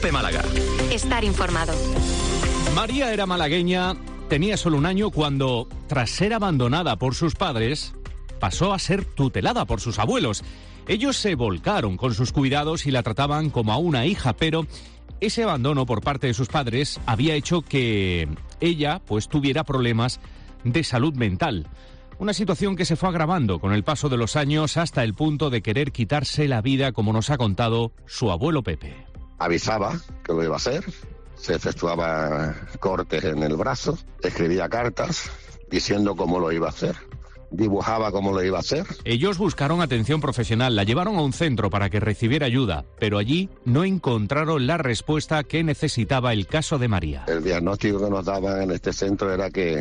COPE Málaga. Estar informado. María era malagueña, tenía solo un año cuando, tras ser abandonada por sus padres, pasó a ser tutelada por sus abuelos. Ellos se volcaron con sus cuidados y la trataban como a una hija, pero ese abandono por parte de sus padres había hecho que ella tuviera problemas de salud mental. Una situación que se fue agravando con el paso de los años hasta el punto de querer quitarse la vida, como nos ha contado su abuelo Pepe. Avisaba que lo iba a hacer, se efectuaba cortes en el brazo, escribía cartas diciendo cómo lo iba a hacer, dibujaba cómo lo iba a hacer. Ellos buscaron atención profesional, la llevaron a un centro para que recibiera ayuda, pero allí no encontraron la respuesta que necesitaba el caso de María. El diagnóstico que nos daban en este centro era que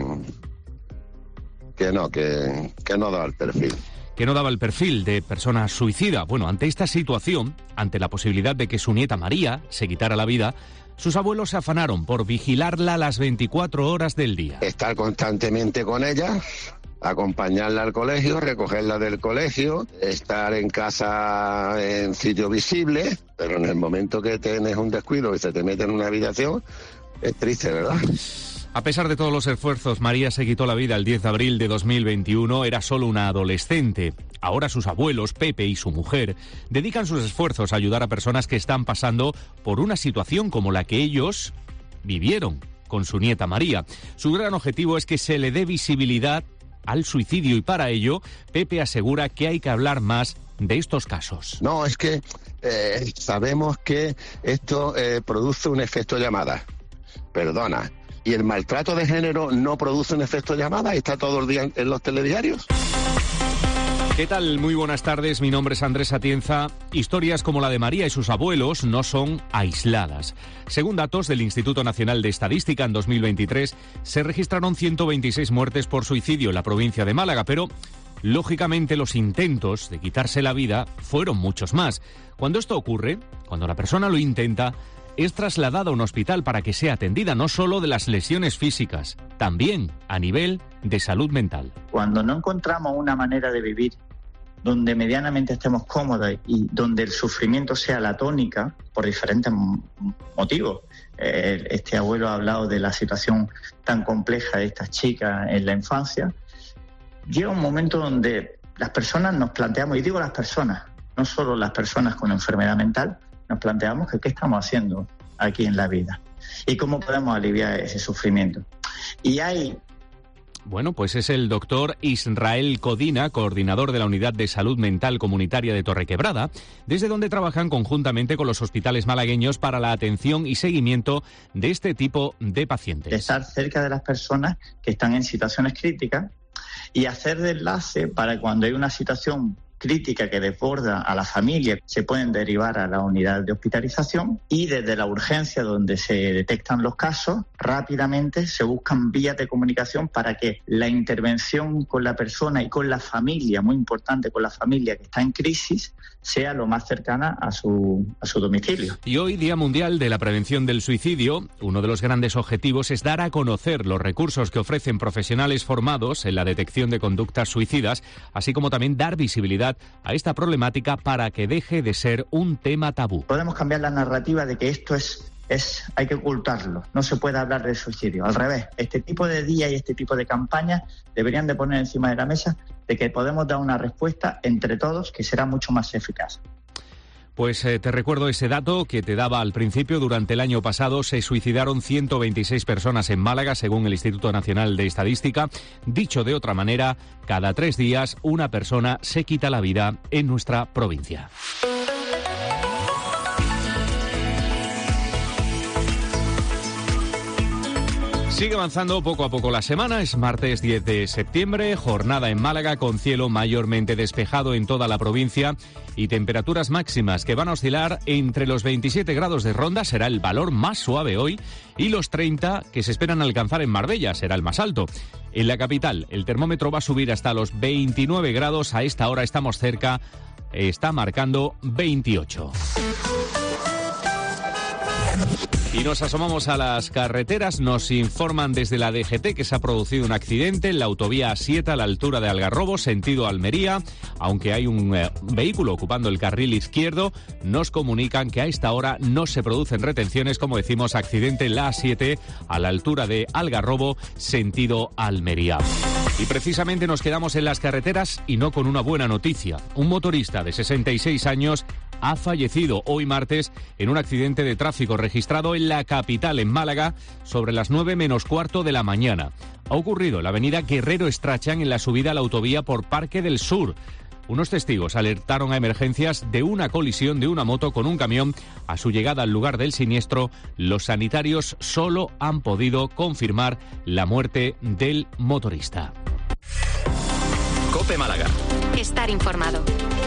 no daba el perfil. Que no daba el perfil de persona suicida. Bueno, ante esta situación, ante la posibilidad de que su nieta María se quitara la vida, sus abuelos se afanaron por vigilarla las 24 horas del día. Estar constantemente con ella, acompañarla al colegio, recogerla del colegio, estar en casa en sitio visible, pero en el momento que tienes un descuido y se te mete en una habitación, es triste, ¿verdad? A pesar de todos los esfuerzos, María se quitó la vida el 10 de abril de 2021, era solo una adolescente. Ahora sus abuelos, Pepe y su mujer, dedican sus esfuerzos a ayudar a personas que están pasando por una situación como la que ellos vivieron con su nieta María. Su gran objetivo es que se le dé visibilidad al suicidio y para ello, Pepe asegura que hay que hablar más de estos casos. No, es que sabemos que esto produce un efecto llamada. Perdona. ¿Y el maltrato de género no produce un efecto llamada y está todo el día en los telediarios? ¿Qué tal? Muy buenas tardes, mi nombre es Andrés Atienza. Historias como la de María y sus abuelos no son aisladas. Según datos del Instituto Nacional de Estadística, en 2023 se registraron 126 muertes por suicidio en la provincia de Málaga, pero lógicamente los intentos de quitarse la vida fueron muchos más. Cuando esto ocurre, cuando la persona lo intenta, es trasladada a un hospital para que sea atendida no solo de las lesiones físicas, también a nivel de salud mental. Cuando no encontramos una manera de vivir donde medianamente estemos cómodos y donde el sufrimiento sea la tónica, por diferentes motivos. Este abuelo ha hablado de la situación tan compleja de estas chicas en la infancia. Llega un momento donde las personas nos planteamos, y digo las personas, no solo las personas con enfermedad mental, nos planteamos que qué estamos haciendo aquí en la vida y cómo podemos aliviar ese sufrimiento. Y hay... Bueno, pues es el doctor Israel Codina, coordinador de la Unidad de Salud Mental Comunitaria de Torrequebrada, desde donde trabajan conjuntamente con los hospitales malagueños para la atención y seguimiento de este tipo de pacientes. Estar cerca de las personas que están en situaciones críticas y hacer de enlace para cuando hay una situación crítica que desborda a la familia, se pueden derivar a la unidad de hospitalización y desde la urgencia donde se detectan los casos, rápidamente se buscan vías de comunicación para que la intervención con la persona y con la familia, muy importante con la familia que está en crisis, sea lo más cercana a su domicilio. Y hoy, Día Mundial de la Prevención del Suicidio, uno de los grandes objetivos es dar a conocer los recursos que ofrecen profesionales formados en la detección de conductas suicidas, así como también dar visibilidad a esta problemática para que deje de ser un tema tabú. Podemos cambiar la narrativa de que esto hay que ocultarlo, no se puede hablar de suicidio. Al revés, este tipo de días y este tipo de campañas deberían de poner encima de la mesa de que podemos dar una respuesta entre todos que será mucho más eficaz. Pues te recuerdo ese dato que te daba al principio. Durante el año pasado se suicidaron 126 personas en Málaga, según el Instituto Nacional de Estadística. Dicho de otra manera, cada 3 días una persona se quita la vida en nuestra provincia. Sigue avanzando poco a poco la semana, es martes 10 de septiembre, jornada en Málaga con cielo mayormente despejado en toda la provincia y temperaturas máximas que van a oscilar entre los 27 grados de Ronda, será el valor más suave hoy, y los 30 que se esperan alcanzar en Marbella, será el más alto. En la capital el termómetro va a subir hasta los 29 grados, a esta hora estamos cerca, está marcando 28. Y nos asomamos a las carreteras. Nos informan desde la DGT que se ha producido un accidente en la autovía A7 a la altura de Algarrobo, sentido Almería. Aunque hay un vehículo ocupando el carril izquierdo, nos comunican que a esta hora no se producen retenciones. Como decimos, accidente en la A7 a la altura de Algarrobo, sentido Almería. Y precisamente nos quedamos en las carreteras y no con una buena noticia. Un motorista de 66 años ha fallecido hoy martes en un accidente de tráfico registrado en la capital, en Málaga, sobre las 9 menos cuarto de la mañana. Ha ocurrido en la avenida Guerrero Strachan, en la subida a la autovía por Parque del Sur. Unos testigos alertaron a emergencias de una colisión de una moto con un camión. A su llegada al lugar del siniestro, los sanitarios solo han podido confirmar la muerte del motorista. COPE Málaga. Estar informado.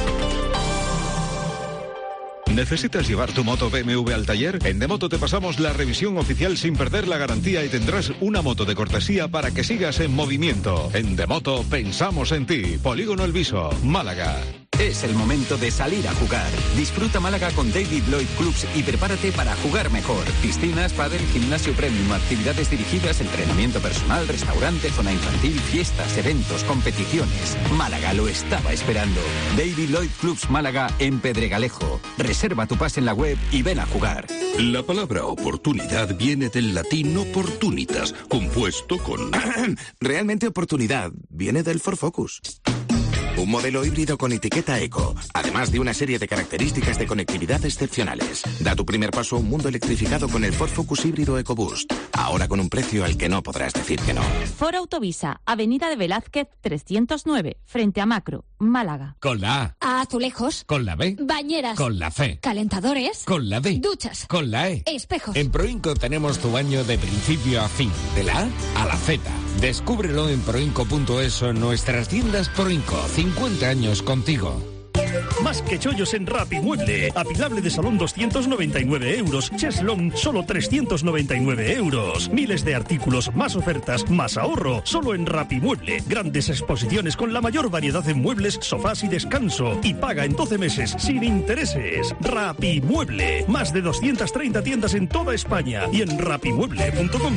¿Necesitas llevar tu moto BMW al taller? En Demoto te pasamos la revisión oficial sin perder la garantía y tendrás una moto de cortesía para que sigas en movimiento. En Demoto pensamos en ti. Polígono El Viso, Málaga. Es el momento de salir a jugar. Disfruta Málaga con David Lloyd Clubs y prepárate para jugar mejor. Piscinas, pádel, gimnasio premium, actividades dirigidas, entrenamiento personal, restaurante, zona infantil, fiestas, eventos, competiciones. Málaga lo estaba esperando. David Lloyd Clubs Málaga en Pedregalejo. Reserva tu pase en la web y ven a jugar. La palabra oportunidad viene del latín opportunitas, compuesto con... Realmente oportunidad viene del Ford Focus. Un modelo híbrido con etiqueta eco, además de una serie de características de conectividad excepcionales. Da tu primer paso a un mundo electrificado con el Ford Focus híbrido EcoBoost. Ahora con un precio al que no podrás decir que no. Ford Autovisa, Avenida de Velázquez 309, frente a Macro, Málaga. Con la A. Azulejos. Con la B. Bañeras. Con la C. Calentadores. Con la D. Duchas. Con la E. Espejos. En Proinco tenemos tu baño de principio a fin, de la A a la Z. Descúbrelo en proinco.es o en nuestras tiendas Proinco. 50 años contigo. Más que chollos en Rapimueble. Apilable de salón 299 euros. Cheslong solo 399 euros. Miles de artículos, más ofertas, más ahorro. Solo en Rapimueble. Grandes exposiciones con la mayor variedad en muebles, sofás y descanso. Y paga en 12 meses sin intereses. Rapimueble. Más de 230 tiendas en toda España y en rapimueble.com.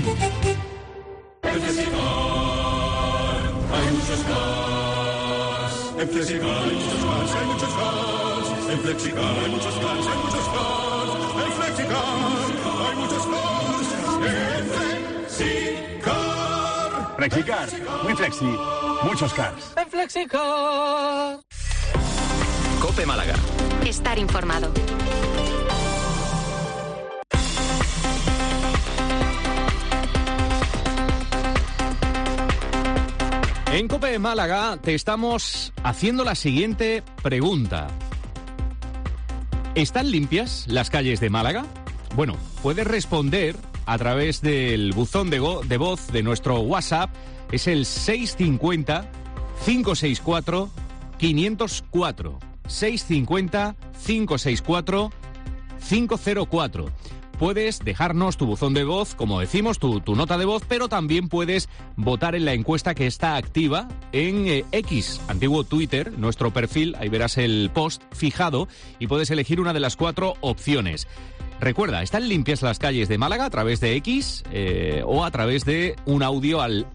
Hay muchos cars. En Flexicar hay muchos cars, hay muchos cars. En Flexicar hay muchos cars, hay muchos cars. En Flexicar hay muchos cars. En Flexicar. Flexicar, muy flexi, muchos cars. En Flexicar. COPE Málaga. Estar informado. En COPE Málaga te estamos haciendo la siguiente pregunta. ¿Están limpias las calles de Málaga? Bueno, puedes responder a través del buzón de voz de nuestro WhatsApp. Es el 650-564-504. 650-564-504. Puedes dejarnos tu buzón de voz, como decimos, tu nota de voz, pero también puedes votar en la encuesta que está activa en X, antiguo Twitter, nuestro perfil. Ahí verás el post fijado y puedes elegir una de las 4 opciones. Recuerda, ¿están limpias las calles de Málaga a través de X o a través de un audio al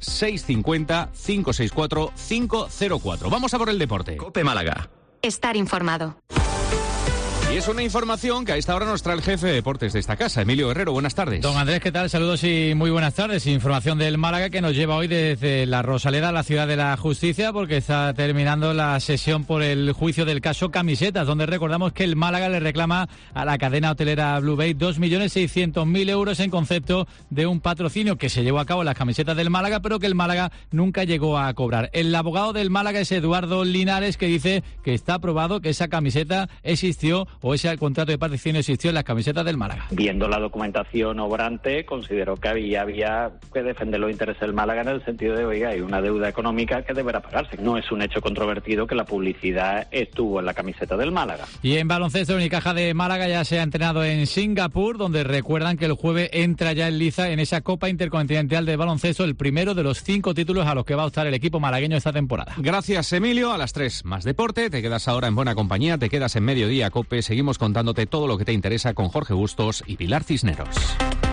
650-564-504? Vamos a por el deporte. COPE Málaga. Estar informado. Y es una información que a esta hora nos trae el jefe de deportes de esta casa, Emilio Herrero. Buenas tardes. Don Andrés, ¿qué tal? Saludos y muy buenas tardes. Información del Málaga que nos lleva hoy desde la Rosaleda a la Ciudad de la Justicia, porque está terminando la sesión por el juicio del caso Camisetas, donde recordamos que el Málaga le reclama a la cadena hotelera Blue Bay 2.600.000 euros en concepto de un patrocinio que se llevó a cabo en las camisetas del Málaga, pero que el Málaga nunca llegó a cobrar. El abogado del Málaga es Eduardo Linares, que dice que está probado que esa camiseta existió o ese contrato de patrocinio existió en las camisetas del Málaga. Viendo la documentación obrante, considero que había que defender los intereses del Málaga en el sentido de, oiga, hay una deuda económica que deberá pagarse. No es un hecho controvertido que la publicidad estuvo en la camiseta del Málaga. Y en baloncesto, el Unicaja de Málaga ya se ha entrenado en Singapur, donde recuerdan que el jueves entra ya en liza en esa Copa Intercontinental de Baloncesto, el primero de los 5 títulos a los que va a optar el equipo malagueño esta temporada. Gracias, Emilio. A las 3 más deporte. Te quedas ahora en buena compañía, te quedas en Mediodía COPE. Seguimos contándote todo lo que te interesa con Jorge Bustos y Pilar Cisneros.